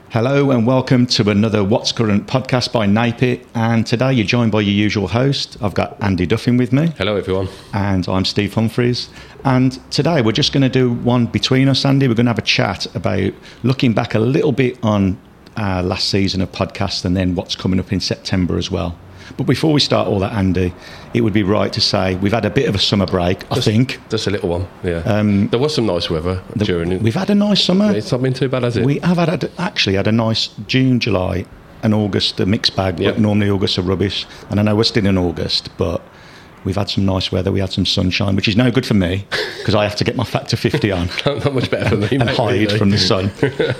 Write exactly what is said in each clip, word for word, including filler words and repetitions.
Hello and welcome to another What's Current podcast by Napit. And today you're joined by your usual host. I've got Andy Duffin with me. Hello everyone. And I'm Steve Humphreys. And today we're just going to do one between us, Andy. We're going to have a chat about looking back a little bit on our last season of podcast and then what's coming up in September as well. But before we start all that, Andy, it would be right to say we've had a bit of a summer break, I just, think. Just a little one, yeah. Um, there was some nice weather the, during it. We've had a nice summer. It's not been too bad, has it? We have had actually had a nice June, July and August, a mixed bag. Yep. But normally August are rubbish. And I know we're still in August, but we've had some nice weather. We had some sunshine, which is no good for me because I have to get my factor fifty on. Not much better for me, and mate, hide really. from the sun.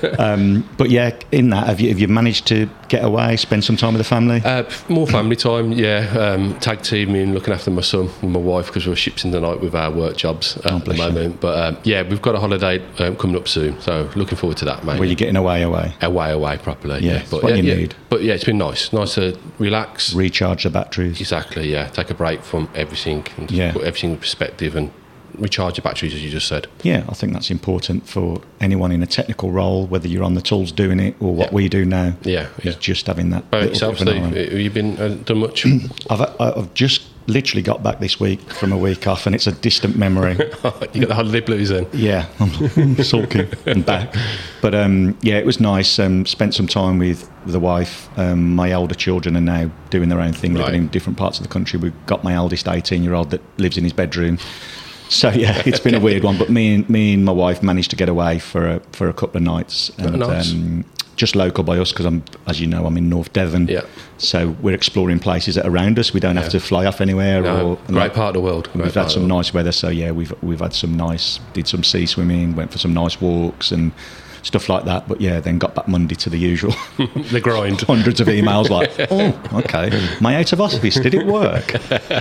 um, but yeah, in that, have you, have you managed to get away, spend some time with the family? Uh, more family time, yeah. Um, tag teaming, looking after my son and my wife because we're ships in the night with our work jobs uh, Oh, at the bless you. moment. But um, yeah, we've got a holiday um, coming up soon, so looking forward to that, mate. Were you getting away, away? Away, away, properly. Yeah, Yeah, it's but what yeah, you yeah. need. But yeah, it's been nice. Nice to relax. Recharge the batteries. Exactly, yeah. Take a break from everything and just Yeah. put everything in perspective and recharge your batteries, as you just said. Yeah, I think that's important for anyone in a technical role, whether you're on the tools doing it or what Yeah. we do now. Yeah, is yeah. just having that. By little yourself, bit of an Steve, island. have you been uh, done much? I've, I've just literally got back this week from a week off, and it's a distant memory. You got the holiday blues then? Yeah, I'm sulking and back. But um, yeah, it was nice. Um, spent some time with the wife. Um, my elder children are now doing their own thing, living Right. in different parts of the country. We've got my eldest eighteen-year-old that lives in his bedroom. So yeah, it's been a weird one. But me and me and my wife managed to get away for a, for a couple of nights. And, Oh, nice. um, just local by us because I'm, as you know, I'm in North Devon. Yeah. So we're exploring places that are around us. We don't have Yeah. to fly off anywhere. No, or great like, part of the world. Great We've part had of some the world. nice weather, so yeah, we've we've had some nice, did some sea swimming, went for some nice walks and stuff like that. But yeah, then got back Monday to the usual The grind. hundreds of emails like, oh, okay, my out of office, did it work?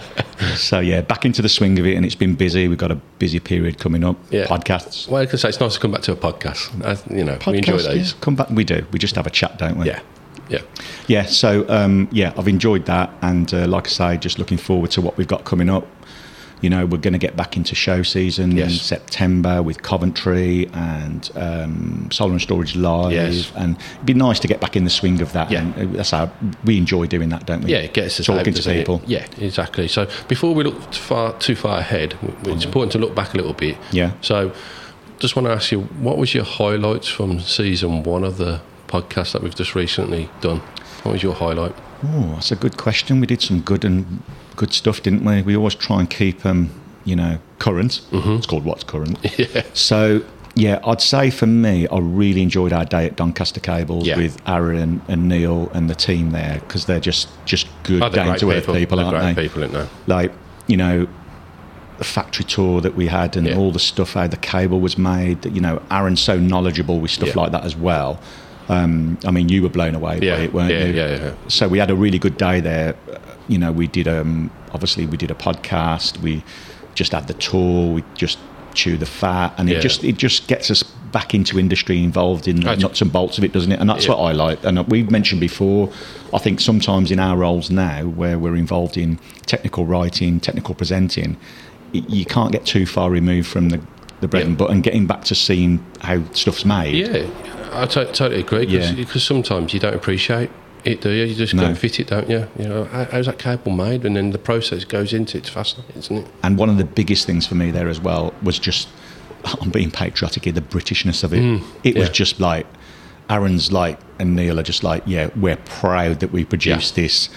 So yeah, back into the swing of it, and it's been busy. We've got a busy period coming up. Yeah. Podcasts, Well, I can say it's nice to come back to a podcast. As, you know, we enjoy Podcasts, those. yeah, come back. We do. We just have a chat, don't we? Yeah, yeah. Yeah, so um, yeah, I've enjoyed that, and uh, like I say, just looking forward to what we've got coming up. You know, we're going to get back into show season Yes. in September with Coventry and um, Solar and Storage Live, Yes. and it'd be nice to get back in the swing of that. Yeah. And that's how we enjoy doing that, don't we? Yeah, it gets us talking out, to doesn't it? people. Yeah, exactly. So before we look too far, too far ahead, it's important to look back a little bit. Yeah. So just want to ask you, what was your highlights from season one of the podcast that we've just recently done? What was your highlight? Oh, that's a good question. We did some good and good stuff, didn't we? We always try and keep um, you know, current. Mm-hmm. It's called What's Current. Yeah. So, yeah, I'd say for me, I really enjoyed our day at Doncaster Cables Yeah. with Aaron and Neil and the team there because they're just, just good, Oh, they're down great to earth people. people, They're aren't great they? people, aren't they? Like, you know, the factory tour that we had and Yeah. all the stuff, how the cable was made, you know, Aaron's so knowledgeable with stuff Yeah. like that as well. Um, I mean, you were blown away Yeah, by it, weren't yeah, you? yeah, yeah. So we had a really good day there. Uh, You know, we did, um, obviously, we did a podcast. We just had the tour. We just chew the fat, and Yeah. it just it just gets us back into industry, involved in the Right. nuts and bolts of it, doesn't it? And that's Yeah. what I like. And we've mentioned before, I think sometimes in our roles now, where we're involved in technical writing, technical presenting, y- you can't get too far removed from the the bread Yeah. and butter and getting back to seeing how stuff's made. Yeah, I to- totally agree. Cause, Yeah. because sometimes you don't appreciate it, do you? You just No. go and fit it, don't you? You know, how, how's that cable made? And then the process goes into it. It's fascinating, isn't it? And one of the biggest things for me there as well was just, I'm being patriotic here, the Britishness of it. Mm, it was yeah. just like, Aaron's like, and Neil are just like, yeah, we're proud that we produce Yeah. this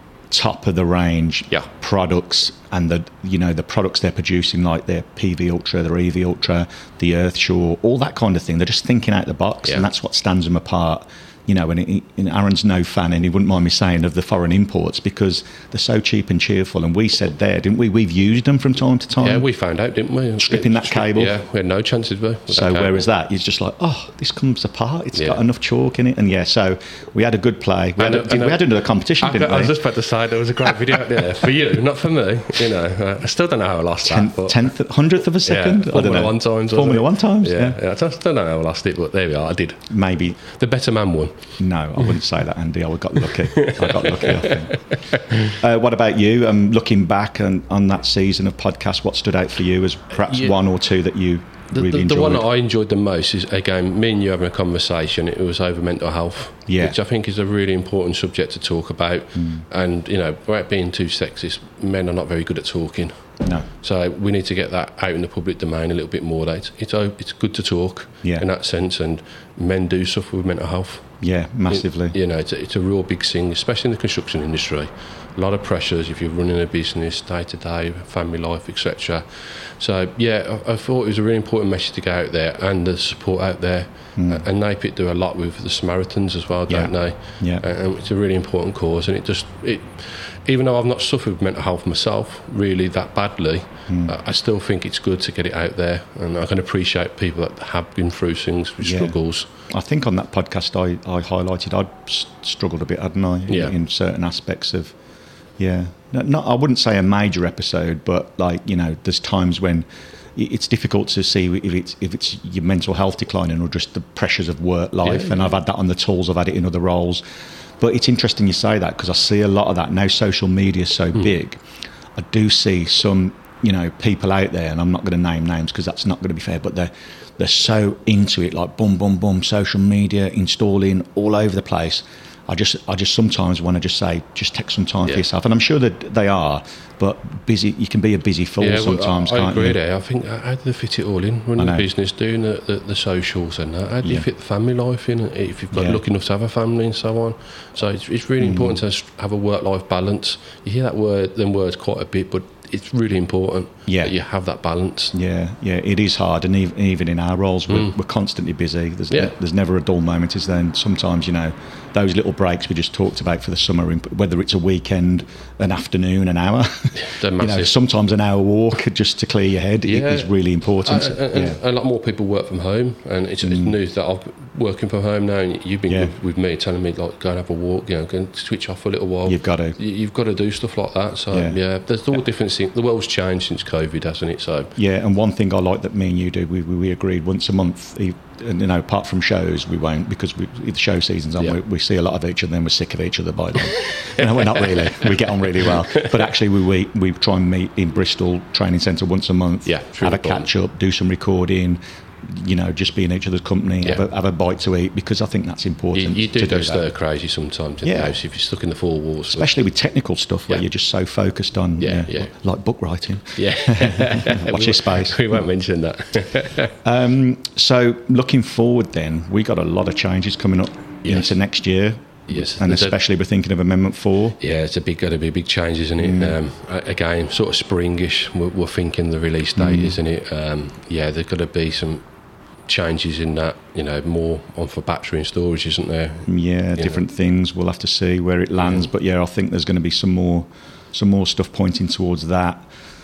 top of the range Yeah. products, and the, you know, the products they're producing, like their P V Ultra, their E V Ultra, the Earthshore, all that kind of thing. They're just thinking out the box, Yeah. and that's what stands them apart. You know, and, it, and Aaron's no fan, and he wouldn't mind me saying, of the foreign imports because they're so cheap and cheerful. And we said there, didn't we? We've used them from time to time. Yeah, we found out, didn't we? Stripping that cable. Yeah, we had no chances, we? So whereas that, you're just like, oh, this comes apart. It's Yeah. got enough chalk in it, and yeah. So we had a good play. We, I had, know- a, I did, know. we had another competition, I, didn't I we? was just about to say there was a great video out there for you, not for me. You know, uh, I still don't know how I lost that. But Tenth, hundredth of a second. Yeah, I don't Formula know. One times. wasn't Formula it? One times. Yeah, Yeah. yeah. I just don't know how I lost it, but there we are. I did. Maybe. The better man won. No, I wouldn't say that, Andy. I got lucky. I got lucky. I think. Uh, what about you? Um, looking back on, on that season of podcast, what stood out for you as perhaps Yeah. one or two that you The, really the, enjoyed. the one that I enjoyed the most is, again, me and you having a conversation. It was over mental health, Yeah. which I think is a really important subject to talk about. Mm. And, you know, without being too sexist, men are not very good at talking. No. So we need to get that out in the public domain a little bit more. It's, it's, it's good to talk Yeah. in that sense, and men do suffer with mental health. Yeah, massively. It, you know, it's a, it's a real big thing, especially in the construction industry. A lot of pressures if you're running a business, day-to-day, family life, et cetera. So, yeah, I, I thought it was a really important message to go out there, and the support out there. Mm. And NAPIT do a lot with the Samaritans as well, don't yeah. they? Yeah. And it's a really important cause, and it just... it. Even though I've not suffered with mental health myself really that badly, mm. uh, I still think it's good to get it out there, and I can appreciate people that have been through things with yeah. struggles. I think on that podcast I, I highlighted I'd struggled a bit, hadn't I, in, yeah. in certain aspects of, yeah, not, not I wouldn't say a major episode, but like, you know, there's times when it's difficult to see if it's if it's your mental health declining or just the pressures of work life, yeah, and yeah. I've had that on the tools, I've had it in other roles. But it's interesting you say that, because I see a lot of that now. Social media is so mm. big. I do see some, you know, people out there, and I'm not going to name names because that's not going to be fair, but they're they're so into it, like boom, boom, boom, social media, installing all over the place. I just, I just sometimes want to just say, just take some time yeah. for yourself, and I'm sure that they are. But busy, you can be a busy fool yeah, sometimes. Well, I, I can't agree you? there. I think how do they fit it all in? Running a business, doing the, the, the socials and that. How do you yeah. fit the family life in? If you've got yeah. lucky enough to have a family and so on. So it's, it's really mm. important to have a work-life balance. You hear that word, them words quite a bit, but it's really important yeah. that you have that balance. Yeah, yeah, it is hard, and even, even in our roles, we're, mm. we're constantly busy. There's yeah. ne- there's never a dull moment, is there? And sometimes, you know, those little breaks we just talked about for the summer, whether it's a weekend, an afternoon, an hour, you know, sometimes an hour walk just to clear your head yeah. is really important. Uh, and, yeah. and a lot more people work from home, and it's, mm. it's news that I'm working from home now, and you've been yeah. with, with me telling me, like, go and have a walk, you know, go and switch off for a little while. You've got to. You've got to do stuff like that. So, yeah, yeah there's all yeah. different things. The world's changed since COVID, hasn't it? So yeah, and one thing I like that me and you do, we we, we agreed once a month, you know, apart from shows, we won't, because we, the show season's on, yeah. we, we see a lot of each other, and we're sick of each other by then. You know, we're not really. We get on really well. But actually, we we, we try and meet in Bristol Training Centre once a month, yeah, have a catch up, do some recording, you know, just be in each other's company, yeah. have, a, have a bite to eat, because I think that's important. You, you do to go do stir that. crazy sometimes in yeah. the house if you're stuck in the four walls. Especially with technical stuff where yeah. you're just so focused on, yeah, you know, yeah. like book writing. Yeah. Watch your space. We won't mention that. um, so looking forward then, we got a lot of changes coming up yes. into next year. Yes, and especially a, we're thinking of Amendment Four. Yeah, it's a big, got to be a big change, isn't it? Mm. Um, again, sort of springish. We're, we're thinking the release date, mm. isn't it? Um, yeah, there's got to be some changes in that. You know, more on for battery and storage, isn't there? Yeah, you different know. things. We'll have to see where it lands, mm. but yeah, I think there's going to be some more, some more stuff pointing towards that.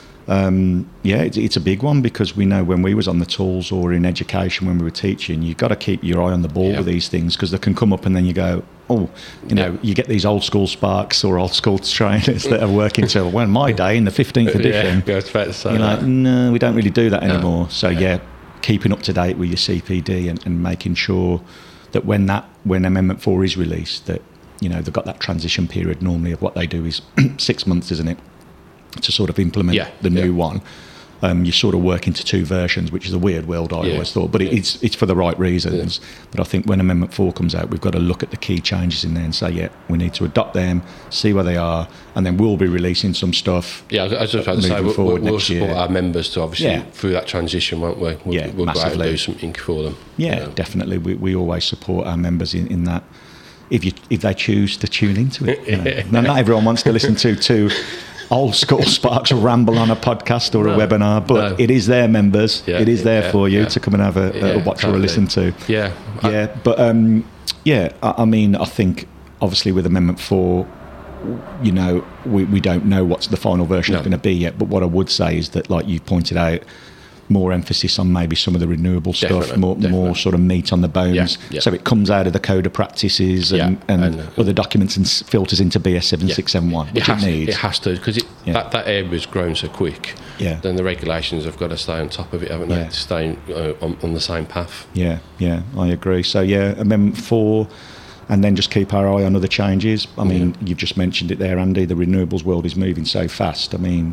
Um, yeah, it's, it's a big one, because we know when we was on the tools or in education when we were teaching, you've got to keep your eye on the ball yeah. with these things, because they can come up and then you go, oh, you know, yeah. you get these old school sparks or old school trainers that are working till, well, my day in the fifteenth edition. Yeah, it's fair to say you're that. like, no, we don't really do that anymore. No. So yeah. yeah, keeping up to date with your C P D and, and making sure that when that when Amendment Four is released, that, you know, they've got that transition period. Normally, of what they do is six months, isn't it, to sort of implement yeah, the new yeah. one. Um, you sort of work into two versions, which is a weird world, I yeah. always thought, but yeah. it's it's for the right reasons. Yeah. But I think when Amendment Four comes out, we've got to look at the key changes in there and say, yeah, we need to adopt them, see where they are, and then we'll be releasing some stuff. Yeah, I was just about to say, we'll, we'll support year. our members to obviously yeah. through that transition, won't we? We'll, yeah, we'll massively. go out and do something for them. Yeah, um, definitely. We we always support our members in, in that. If you if they choose to tune into it, you know. Now, not everyone wants to listen to two old school sparks ramble on a podcast or no, a webinar, but no. it is there, members. Yeah, it is there yeah, for you yeah. to come and have a, yeah, a watch totally. or a listen to. Yeah, yeah. But um, yeah, I, I mean, I think obviously with Amendment Four, you know, we we don't know what's the final version no. is going to be yet. But what I would say is that, like you pointed out, more emphasis on maybe some of the renewable definitely, stuff, more, definitely. more sort of meat on the bones. Yeah, yeah. So it comes out of the code of practices and, yeah, and, and uh, other documents and filters into B S seven six seven one, yeah. which it, has, it needs. It has to, because yeah. that, that area has grown so quick. Yeah. Then the regulations have got to stay on top of it, haven't they? Yeah. To stay uh, on, on the same path. Yeah, yeah, I agree. So yeah, Amendment Four, and then just keep our eye on other changes. I mean, yeah. you've just mentioned it there, Andy. The renewables world is moving so fast. I mean,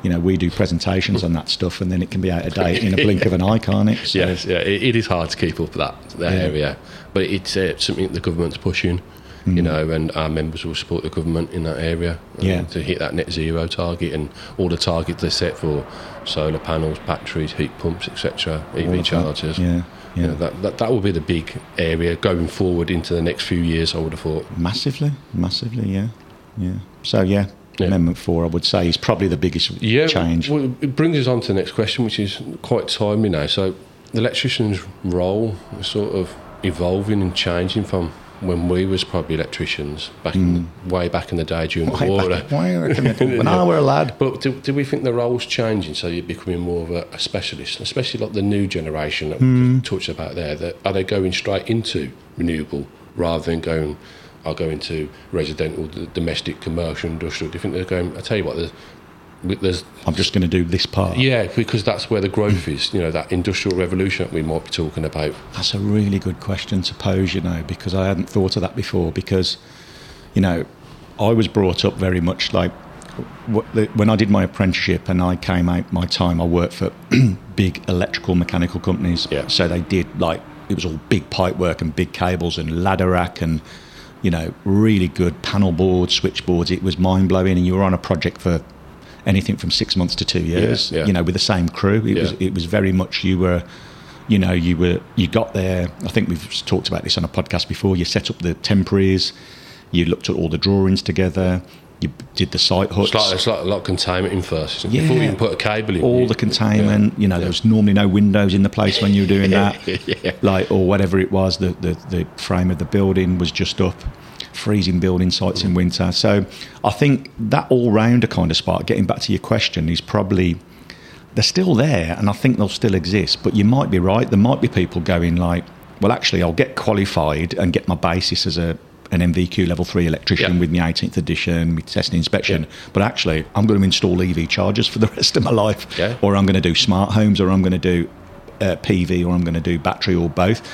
you know, we do presentations on that stuff, and then it can be out of date in a blink of an eye, can't it? So, yes, yeah, it, it is hard to keep up that that Yeah. area, but it's uh, something the government's pushing, Mm. you know, and our members will support the government in that area um, Yeah. to hit that net zero target and all the targets they set for solar panels, batteries, heat pumps, et cetera, E all V of chargers. that. Yeah, You yeah. know, that, that that will be the big area going forward into the next few years, I would have thought. Massively, massively, yeah, yeah. So yeah, Yeah. Amendment Four, I would say, is probably the biggest Yeah, change. well, it brings us on to the next question, which is quite timely now. So, the electrician's role is sort of evolving and changing from when we was probably electricians back in the, way back in the day during the Way war. back- way back in the- when I were a lad. But do, do we think the role's changing? So you're becoming more of a, a specialist, especially like the new generation that Hmm. we talked about there. That are they going straight into renewable rather than going? I'll go into residential, d- domestic, commercial, industrial. Do you think they're going? I tell you what, there's, there's I'm just going to do this part. yeah, because that's where the growth is. You know, that industrial revolution that we might be talking about. That's a really good question to pose, you know, because I hadn't thought of that before. Because, you know, I was brought up very much like wh- the- when I did my apprenticeship and I came out my time, I worked for big electrical mechanical companies. Yeah. So they did like, it was all big pipe work and big cables and ladder rack and, you know, really good panel boards, switchboards. It was mind blowing, and you were on a project for anything from six months to two years. Yeah, yeah. You know, with the same crew. It Yeah. was it was very much you were, you know, you were you got there. I think we've talked about this on a podcast before. You set up the temporaries. You looked at all the drawings together. You did the site huts. It's like, it's like a lot of containment in first, isn't it? Yeah. Before you can put a cable in. all you- the containment. You know, there was normally no windows in the place when you were doing that. Yeah. Like, or whatever it was, the, the, the frame of the building was just up, freezing building sites in winter. So I think that all-rounder kind of spark, getting back to your question, is probably, they're still there, and I think they'll still exist, but you might be right. There might be people going like, well, actually, I'll get qualified and get my basis as a an M V Q level three electrician Yeah. with my eighteenth edition, with testing inspection. Yeah. But actually, I'm going to install E V chargers for the rest of my life, Yeah. or I'm going to do smart homes, or I'm going to do uh, P V, or I'm going to do battery, or both.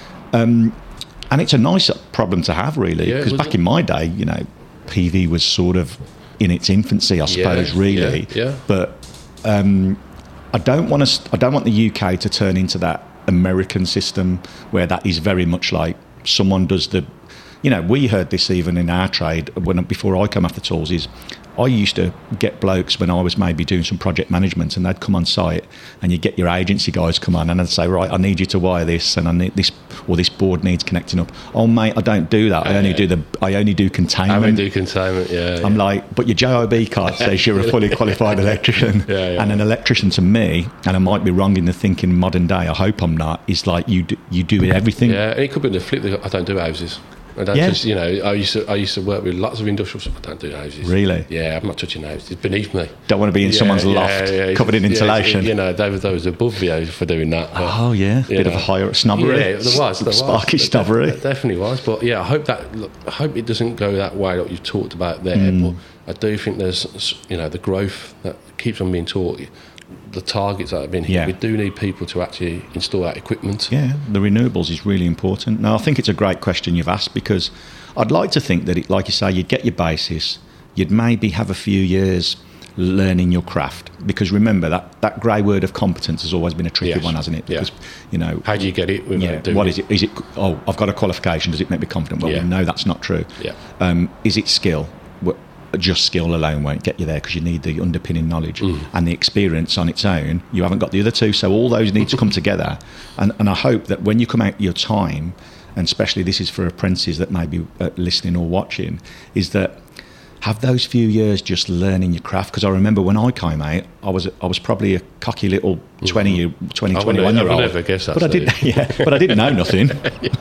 Um, and it's a nice problem to have, really, Yeah, because was back it? in my day, you know, P V was sort of in its infancy, I suppose, really. yeah, yeah. But um, I don't want to. I don't want the U K to turn into that American system where that is very much like someone does the. You know, we heard this even in our trade when before I come off the tools. Is I used to get blokes when I was maybe doing some project management, and they'd come on site, and you get your agency guys come on, and they'd say, right, I need you to wire this, and I need this, or this board needs connecting up. Oh mate, I don't do that. I only yeah. do the. I only do containment. I would do containment, yeah. I'm yeah. like, but your J O B card says you're a fully qualified electrician. Yeah, yeah. And an electrician to me, and I might be wrong in the thinking modern day, I hope I'm not, is like you do, you do everything. Yeah, and it could be the flip. I don't do houses. I don't Yeah. just, you know, I used to I used to work with lots of industrial stuff. I don't do houses. Really? Yeah, I'm not touching houses. It's beneath me. Don't want to be in Yeah, someone's yeah, loft yeah, covered in yeah, insulation. You know, there was those above me for doing that. but, Oh yeah, you bit of know. a higher snobbery. Yeah, there was. There was. Sparky There snobbery. def- there definitely was. But yeah, I hope that. Look, I hope it doesn't go that way like you've talked about there. Mm. But I do think there's, you know, the growth that keeps on being taught, the targets that have been hit. Yeah. We do need people to actually install that equipment. Yeah, the renewables is really important. Now, I think it's a great question you've asked, because I'd like to think that, it, like you say, you'd get your basis, you'd maybe have a few years learning your craft. Because remember, that, that grey word of competence has always been a tricky Yes. one, hasn't it? Yeah. Because, you know, How do you get it? Without yeah, doing what is it? Is it, oh, I've got a qualification, does it make me confident? Well, Yeah. we know that's not true. Yeah. Um, is it skill? Well, just skill alone won't get you there, because you need the underpinning knowledge Mm. and the experience on its own. You haven't got the other two, so all those need to come together. And, and I hope that when you come out your time, and especially this is for apprentices that may be uh, listening or watching, is that have those few years just learning your craft. Because I remember when I came out, I was I was probably a cocky little twenty, year, twenty, I would twenty-one never- year old. I would never guess that, But I didn't, Steve. yeah, but I didn't know nothing.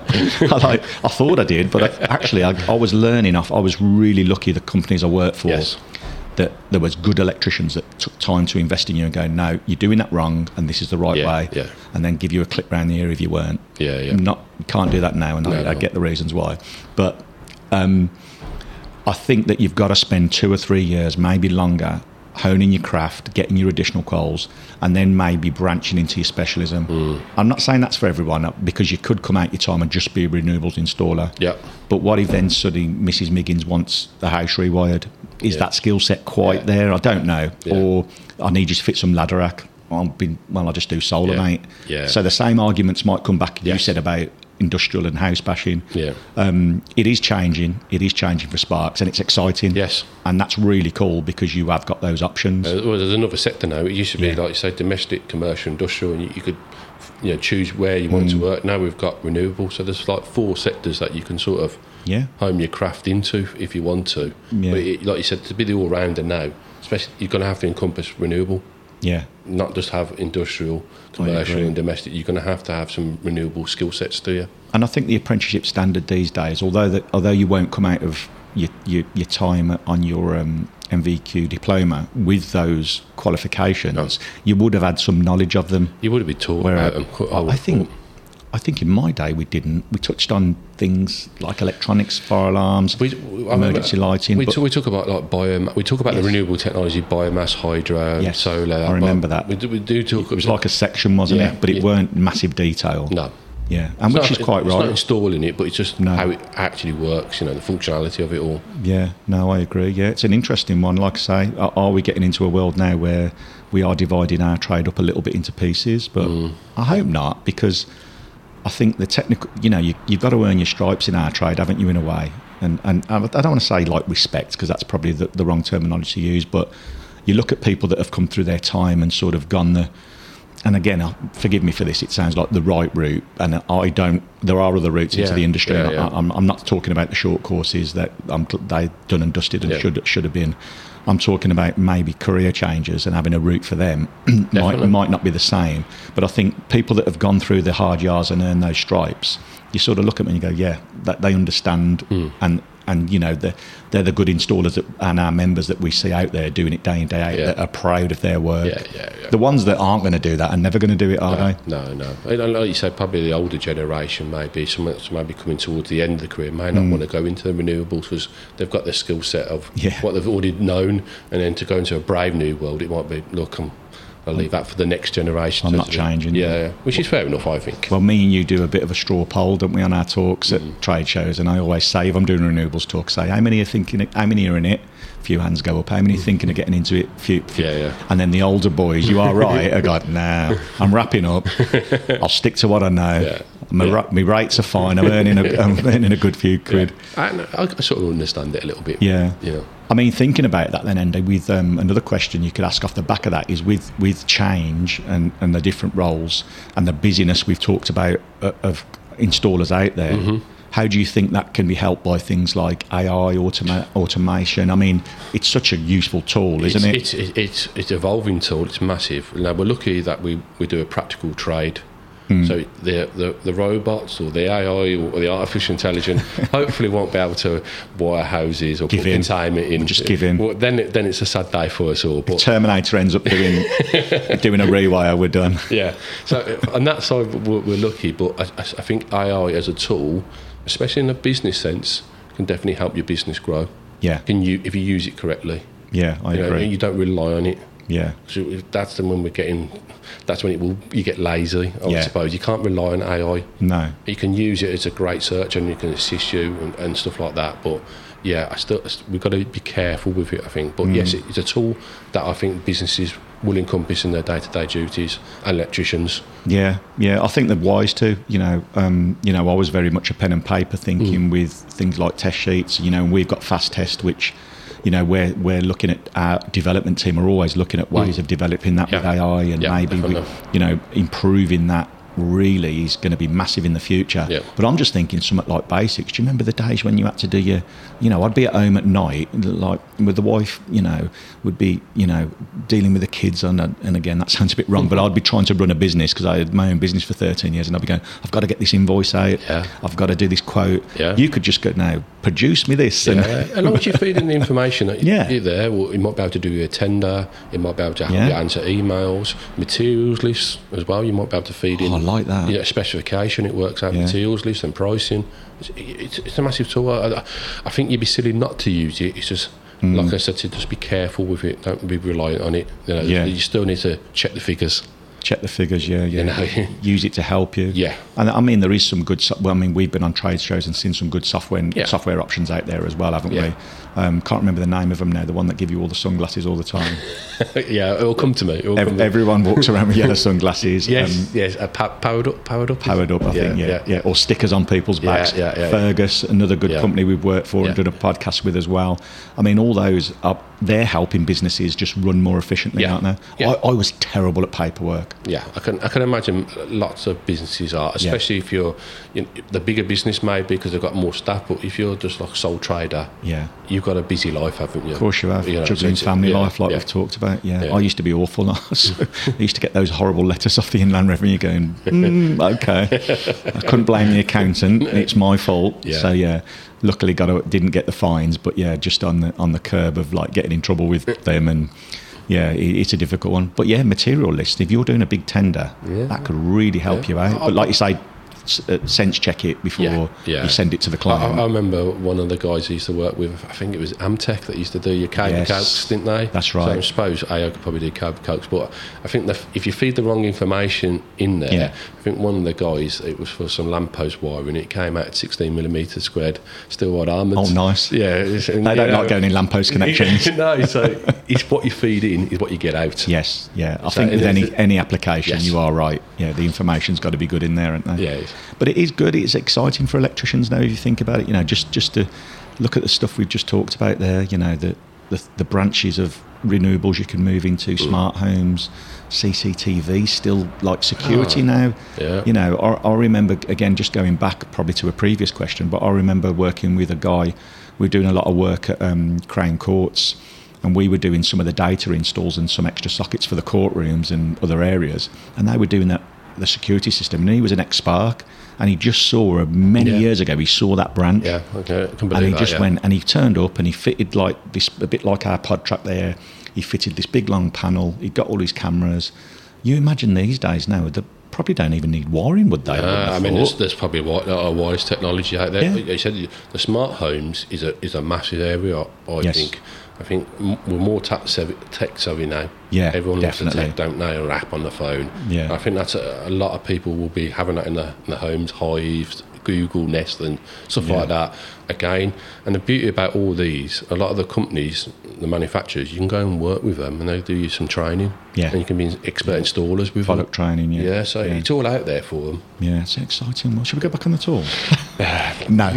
I, like, I thought I did, but I, actually I, I was learning off. I was really lucky the companies I worked for, Yes. that there was good electricians that took time to invest in you and go, no, you're doing that wrong, and this is the right Yeah, way, yeah. and then give you a clip round the ear if you weren't. Yeah, yeah. Not you can't do that now, and No, I, I no. get the reasons why, but um, I think that you've got to spend two or three years, maybe longer, honing your craft, getting your additional quals, and then maybe branching into your specialism. Mm. I'm not saying that's for everyone, because you could come out your time and just be a renewables installer. Yeah. But what if then suddenly Missus Miggins wants the house rewired? Is yeah. that skill set quite yeah. there? I don't know. Yeah. Or I need you to fit some ladder rack. I've been, well, I just do solar, yeah. mate. Yeah. So the same arguments might come back, yes. you said about industrial and house bashing. Yeah. Um, it is changing. It is changing for Sparks, and it's exciting. Yes. And that's really cool because you have got those options. Uh, well, there's another sector now. It used to be, yeah. like you say, domestic, commercial, industrial, and you, you could you know, choose where you want mm. to work. Now we've got renewable. So there's like four sectors that you can sort of yeah. home your craft into if you want to. Yeah. But it, like you said, to be the all-rounder now, especially you're going to have to encompass renewable. Yeah. Not just have industrial, commercial and domestic. You're going to have to have some renewable skill sets, do you? And I think the apprenticeship standard these days, although that, although you won't come out of your your, your time on your um, M V Q diploma with those qualifications, no. you would have had some knowledge of them. You would have been taught Where about them. I, I think, I think in my day we didn't. We touched on things like electronics, fire alarms, we, emergency remember, lighting. We, talk, we talk about like bio. We talk about yes. the renewable technology, biomass, hydro, yes. solar. I remember that. We do, we do talk. It was like a section, wasn't yeah, it? But it yeah. weren't massive detail. No. Yeah, and it's which not, is quite it's right. It's not installing it, but it's just no. how it actually works, you know, the functionality of it all. Yeah, no, I agree. Yeah, it's an interesting one. Like I say, are, are we getting into a world now where we are dividing our trade up a little bit into pieces? But mm. I hope not, because I think the technical, you know, you, you've got to earn your stripes in our trade, haven't you, in a way? And, and I don't want to say like respect, because that's probably the, the wrong terminology to use, but you look at people that have come through their time and sort of gone the, and again, forgive me for this, it sounds like the right route, and I don't, there are other routes yeah, into the industry. yeah, yeah. I, I'm, I'm not talking about the short courses that I'm, they done and dusted and yeah. should should have been. I'm talking about maybe career changes and having a route for them. might, might not be the same, but I think people that have gone through the hard yards and earned those stripes, you sort of look at them and you go, yeah, that they understand, mm. and and you know they're, they're the good installers that, and our members that we see out there doing it day in day out, yeah. that are proud of their work. Yeah, yeah, yeah. The ones that aren't going to do that are never going to do it, are no, they? No, no. Like you said, probably the older generation, maybe someone that's maybe coming towards the end of the career, may not mm. want to go into the renewables because they've got their skill set of yeah. what they've already known, and then to go into a brave new world, it might be, look, I'm I'll leave that for the next generation. I'm not changing. Yeah, yeah, which is fair enough, I think. Well, me and you do a bit of a straw poll, don't we, on our talks at mm. trade shows? And I always say, if I'm doing a renewables talk, say, how many are thinking? How many are in it? A few hands go up. How many are thinking of getting into it? Few, few. Yeah, yeah. And then the older boys, you are right. I go, nah, I'm wrapping up. I'll stick to what I know. Yeah. My, yeah. my rates are fine. I'm earning a, I'm earning a good few quid. Yeah. I, I sort of understand it a little bit. Yeah. You know. I mean, thinking about that then, Andy, with um, another question you could ask off the back of that is with, with change and, and the different roles and the busyness we've talked about uh, of installers out there, mm-hmm. how do you think that can be helped by things like A I, automa- automation? I mean, it's such a useful tool, isn't it's, it? It's, it's, it's an evolving tool. It's massive. Now, we're lucky that we, we do a practical trade. Mm. So the, the the robots or the A I or the artificial intelligence hopefully won't be able to wire houses or give put in. containment in. Just give in. Well, then it, then it's a sad day for us all. But if Terminator ends up doing doing a rewire, we're done. Yeah. So on that side, we're, we're lucky. But I, I think A I as a tool, especially in a business sense, can definitely help your business grow. Yeah. Can you if you use it correctly? Yeah, I you agree. know, you don't rely on it. Yeah. So if that's the when we're getting. That's when it will. You get lazy, I yeah. suppose. You can't rely on A I. No. You can use it as a great search and it can assist you and, and stuff like that. But yeah, I still we've got to be careful with it, I think. But mm. yes, it, it's a tool that I think businesses will encompass in their day-to-day duties, and electricians. Yeah, yeah. I think they're wise too. You know, um, you know, I was very much a pen and paper thinking mm. with things like test sheets. You know, we've got Fast Test, which. You know, we're, we're looking at our development team are always looking at ways mm. of developing that yeah. with A I and yeah, maybe, we, you know, improving that really is going to be massive in the future. Yeah. But I'm just thinking something like basics. Do you remember the days when you had to do your, you know, I'd be at home at night, like with the wife, you know, would be, you know, dealing with the kids. And, and again, that sounds a bit wrong, but I'd be trying to run a business because I had my own business for thirteen years and I'd be going, I've got to get this invoice out. Yeah. I've got to do this quote. Yeah. You could just go, now, produce me this. Yeah. And, and long as you're feeding the information that yeah. you're there, well, it might be able to do your tender, it might be able to help yeah. you answer emails, materials lists as well, you might be able to feed in. Oh, I like that. Yeah, specification, it works out yeah. materials list and pricing. It's, it's, it's a massive tool. I, I think you'd be silly not to use it. It's just Mm. Like I said, to just be careful with it. Don't be reliant on it. You know, yeah. you still need to check the figures. Check the figures, yeah, yeah. You know? Use it to help you. Yeah. And I mean, there is some good. So- well, I mean, we've been on trade shows and seen some good software Yeah. software options out there as well, haven't Yeah. we? Um, can't remember the name of them now. The one that give you all the sunglasses all the time. Yeah, it will come to me. It will Ev- come to me. everyone walks around with yellow sunglasses. Yes, Um, yes. Uh, pa- powered up, powered up. Powered up, I Yeah, think, yeah, yeah, yeah. Or stickers on people's Yeah, backs. yeah, yeah, Fergus, another good Yeah. company we've worked for and Yeah. done a podcast with as well. I mean, all those are they're helping businesses just run more efficiently, Yeah. aren't they? Yeah. I, I was terrible at paperwork. Yeah, I can I can imagine lots of businesses are, especially if you're you know, the bigger business maybe because they've got more staff. But if you're just like a sole trader, Yeah. you've got a busy life, haven't you? Of course you have. You know, so Juggling it's- family yeah, life like yeah. we've talked about. Yeah. Yeah. I used to be awful. So I used to get those horrible letters off the Inland Revenue going, mm, okay. I couldn't blame the accountant. It's my fault. Yeah. So yeah, luckily got a, didn't get the fines, but yeah, just on the on the curb of like getting in trouble with them and yeah, it, it's a difficult one. But yeah, material list. If you're doing a big tender, Yeah. that could really help Yeah. you out. But like you say, s- uh, sense check it before Yeah, yeah. you send it to the I, client. I remember one of the guys I used to work with, I think it was Amtech that used to do your cable Yes, cokes, didn't they? that's So right. I suppose A O could probably do cable cokes, but I think the, if you feed the wrong information in there, Yeah. I think one of the guys, it was for some lamppost wiring, it came out at sixteen millimetres squared, still rod armoured. Oh, nice. Yeah. it's- They don't like going in lamppost connections. No, so it's what you feed in is what you get out. Yes, yeah. I So think with it any is- any application, Yes. you are right. Yeah, the information's got to be good in there, hasn't it? Yeah, it's- But it is good. It's exciting for electricians now. If you think about it, you know, just just to look at the stuff we've just talked about there. You know, the the, the branches of renewables you can move into, smart homes, C C T V, still like security Oh, now. yeah. You know, I, I remember again, just going back probably to a previous question, but I remember working with a guy. We were doing a lot of work at um, Crane Courts. And we were doing some of the data installs and some extra sockets for the courtrooms and other areas. And they were doing that the security system. And he was an ex-Spark, and he just saw uh, many Yeah. years ago. He saw that branch, Yeah, okay, I can believe and he that, just yeah. went and he turned up and he fitted like this, a bit like our pod track there. He fitted this big long panel. He got all his cameras. You imagine these days now, they probably don't even need wiring, would they? I wouldn't Uh, have I mean, thought. there's, there's probably a wi- a lot of wireless technology out there. Yeah. Like you said, the smart homes is a is a massive area. I Yes. think. I think m- we're more tech savvy, tech savvy now. Yeah, everyone loves the definitely. tech, don't they? Or app on the phone. Yeah. I think that's a, a lot of people will be having that in the, in the homes, Hive, Google, Nest, and stuff Yeah. like that. Again, and the beauty about all these, a lot of the companies, the manufacturers, you can go and work with them, and they do you some training. Yeah. and you can be expert installers with Product them. training, yeah. Yeah, so Yeah. it's all out there for them. Yeah, it's exciting. Well, should we go back on the tour? No.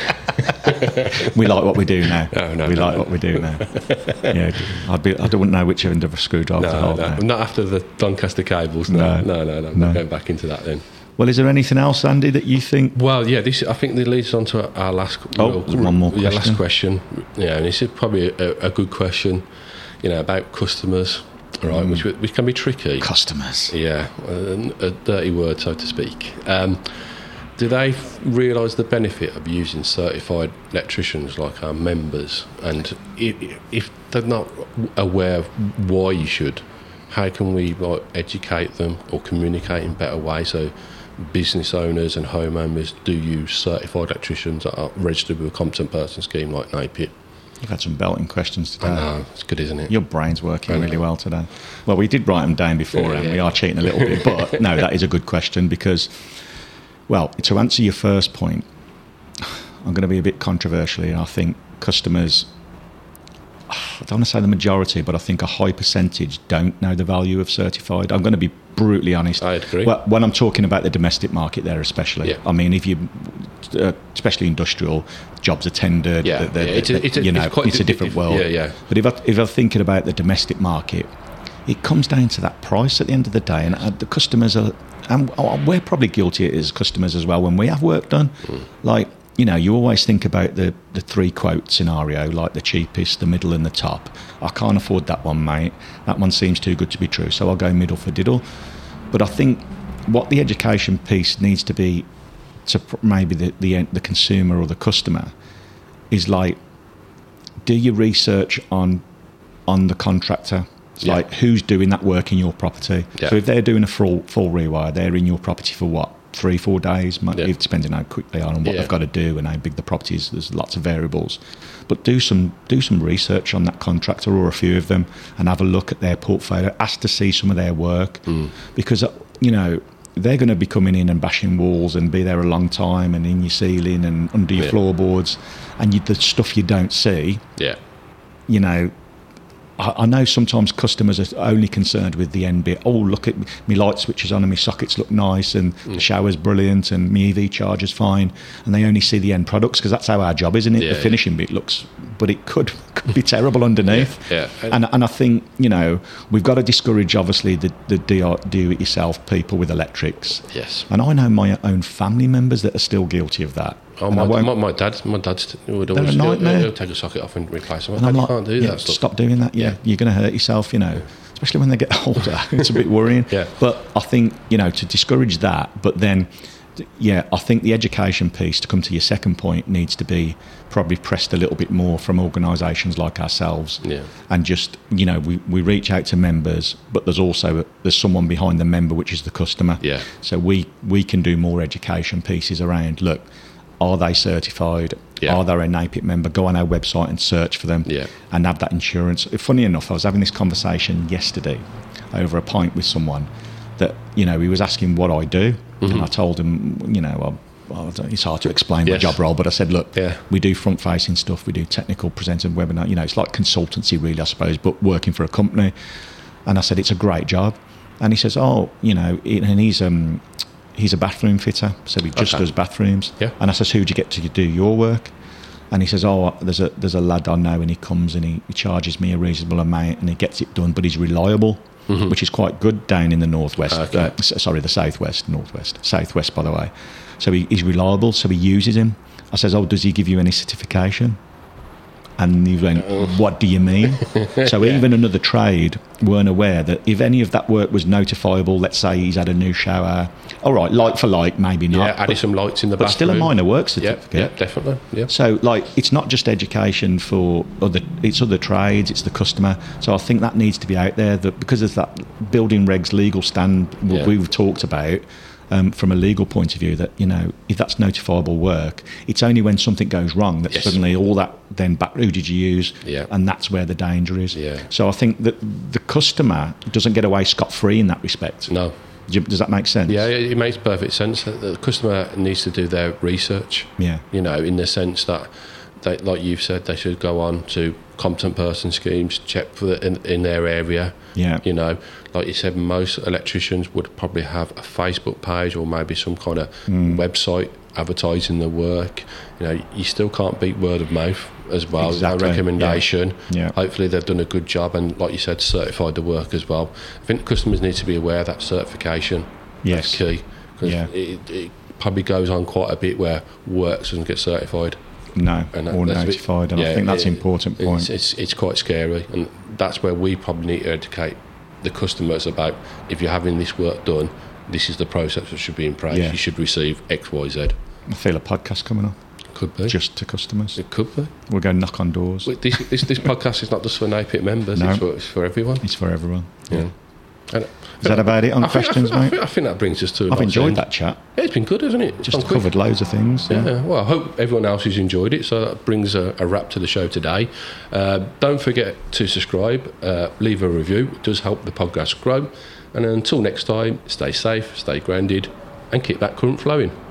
We like what we do now. No, no, we no, like no. what we do now. Yeah, I'd be, I don't know which end of a screwdriver to No, hold no, now. not after the Doncaster cables. No, No. no, no, no. I'm No. not going back into that then. Well, is there anything else, Andy, that you think? Well, yeah, this I think this leads on to our last. Oh, there's one more Yeah, question. last question. Yeah, and this is probably a, a good question. You know, about customers, right? Mm. Which which can be tricky. Customers. Yeah, a, a dirty word, so to speak. Um, do they realise the benefit of using certified electricians like our members? And if, if they're not aware of why you should, how can we like educate them or communicate in better ways so business owners and homeowners do use certified electricians that are registered with a competent person scheme like NAPIT? You've had some belting questions today. I know, it's good, isn't it? Your brain's working I know. really well today. Well, we did write them down before, Yeah, and yeah. we are cheating a little bit. But no, that is a good question because, well, to answer your first point, I'm going to be a bit controversial here. I think customers, I don't want to say the majority, but I think a high percentage don't know the value of certified. I'm going to be brutally honest. I agree. Well, when I'm talking about the domestic market there especially, Yeah. I mean, if you, uh, especially industrial, jobs are tendered, Yeah, the- the- yeah, it's a- the- it's a- you know, it's quite it's a di- different di- world. yeah, yeah. But if, I, if I'm thinking about the domestic market, it comes down to that price at the end of the day. And uh, the customers are, and we're probably guilty as customers as well when we have work done. Mm. Like, you know, you always think about the, the three quote scenario, like the cheapest, the middle and the top. I can't afford that one, mate. That one seems too good to be true, so I'll go middle for diddle. But I think what the education piece needs to be to pr- maybe the, the, the consumer or the customer is like, do your research on on the contractor. It's Yeah. like, who's doing that work in your property? Yeah. So if they're doing a full full rewire, they're in your property for what? three, four days. Might, Yeah. It depends on how quick they are and what Yeah. they've got to do and how big the property is. There's lots of variables. But do some do some research on that contractor or a few of them and have a look at their portfolio. Ask to see some of their work Mm. because, uh, you know, they're going to be coming in and bashing walls and be there a long time and in your ceiling and under your Yeah. floorboards, and you, the stuff you don't see, Yeah. you know. I, I know sometimes customers are only concerned with the end bit. Oh, look at my light switches on and my sockets look nice and Mm. the shower's brilliant and my E V charger's fine, and they only see the end products because that's how our job, isn't it? Yeah, the finishing bit looks, but it could could be terrible underneath. Yeah. yeah. And, and I think, you know, we've got to discourage, obviously, the, the do-it-yourself people with electrics. Yes. And I know my own family members that are still guilty of that. Oh, And my, I won't- my, my dad, my dad's would They're always a he'll, nightmare. he'll take a socket off and replace them. and I'm you like, can't do yeah, that stuff. stop doing that. Yeah, Yeah. you're going to hurt yourself, you know, especially when they get older. It's a bit worrying. Yeah. But I think, you know, to discourage that, but then, yeah, I think the education piece, to come to your second point, needs to be probably pressed a little bit more from organisations like ourselves. Yeah. And just, you know, we, we reach out to members, but there's also, there's someone behind the member, which is the customer. Yeah. So we, we can do more education pieces around, look, are they certified? Yeah. Are they a NAPIT member? Go on our website and search for them Yeah. and have that insurance. Funny enough, I was having this conversation yesterday over a pint with someone that, you know, he was asking what I do. Mm-hmm. And I told him, you know, well, well, it's hard to explain Yes. my job role, but I said, look, Yeah. we do front-facing stuff. We do technical, presented webinar. You know, it's like consultancy really, I suppose, but working for a company. And I said, it's a great job. And he says, oh, you know, and he's... um. He's a bathroom fitter, so he just Okay. does bathrooms. Yeah. And I says, who do you get to do your work? And he says, oh, there's a there's a lad I know, and he comes and he, he charges me a reasonable amount, and he gets it done, but he's reliable, Mm-hmm. which is quite good down in the northwest. Okay. Uh, s- sorry, the southwest, northwest, southwest, by the way. So he, he's reliable, so he uses him. I says, oh, does he give you any certification? And he went, what do you mean? So Yeah. even another trade weren't aware that if any of that work was notifiable, let's say he's had a new shower, all right, like for like, maybe not. Yeah, added but, some lights in the but bathroom. still a minor work Yeah, certificate. yeah, definitely. Yeah. So, like, it's not just education for other, it's other trades, it's the customer. So I think that needs to be out there, that because of that building regs legal stand Yeah. we've talked about, um, from a legal point of view, that, you know, if that's notifiable work, it's only when something goes wrong that Yes. suddenly all that, then back, who did you use? Yeah. And that's where the danger is. Yeah. So I think that the customer doesn't get away scot-free in that respect. No. Do you- Does that make sense? Yeah, it it makes perfect sense. The the customer needs to do their research. Yeah. You know, in the sense that, they, like you've said, they should go on to competent person schemes, check for the, in, in their area. Yeah. You know, like you said, most electricians would probably have a Facebook page or maybe some kind of Mm. website advertising the work. You know, you still can't beat word of mouth as well. Exactly, A recommendation. Yeah. Hopefully they've done a good job and, like you said, certified the work as well. I think customers need to be aware of that certification. Yes. That's key. Because Yeah. it, it probably goes on quite a bit where work doesn't get certified. No, And that- or that's a bit- notified, and I yeah, think that's it- an important point. It's, it's, it's quite scary, and that's where we probably need to educate the customers about, if you're having this work done, this is the process that should be in place. Yeah. You should receive X, Y, Z. I feel a podcast coming up, Could be. just to customers. It could be. We'll go knock on doors. Wait, This, this, this podcast is not just for NAPIT members, No. it's, for, it's for everyone. It's for everyone. Yeah. And Is that about it on I think, questions, I, think, I, mate? think, I think that brings us to a I've nice enjoyed end. that chat. Yeah, it's been good, hasn't it? It's Just gone quick. covered loads of things. Yeah. Yeah, well, I hope everyone else has enjoyed it. So that brings a, a wrap to the show today. Uh, don't forget to subscribe, uh, leave a review. It does help the podcast grow. And until next time, stay safe, stay grounded, and keep that current flowing.